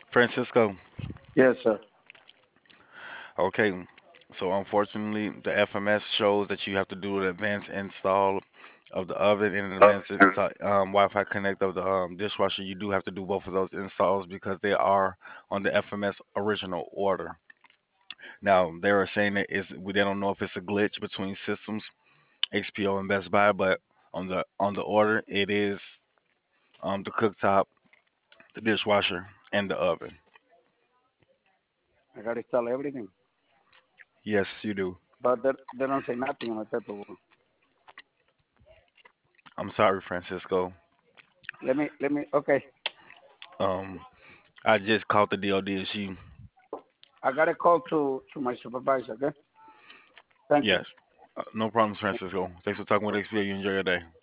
Francisco. Yes, sir. Okay. So unfortunately, the FMS shows that you have to do an advanced install of the oven and an advanced Wi-Fi connect of the dishwasher. You do have to do both of those installs because they are on the FMS original order. Now they are saying that they don't know if it's a glitch between systems, XPO and Best Buy, but on the order it is the cooktop, the dishwasher, and the oven. I got to install everything, Yes, you do. but they don't say nothing on the paperwork. I'm sorry, Francisco. Let me. Okay, Um, I just called the DOD and she, I got to call to my supervisor. Okay, thank you. yes, no problems, Francisco. Thanks for talking with XP. You enjoy your day.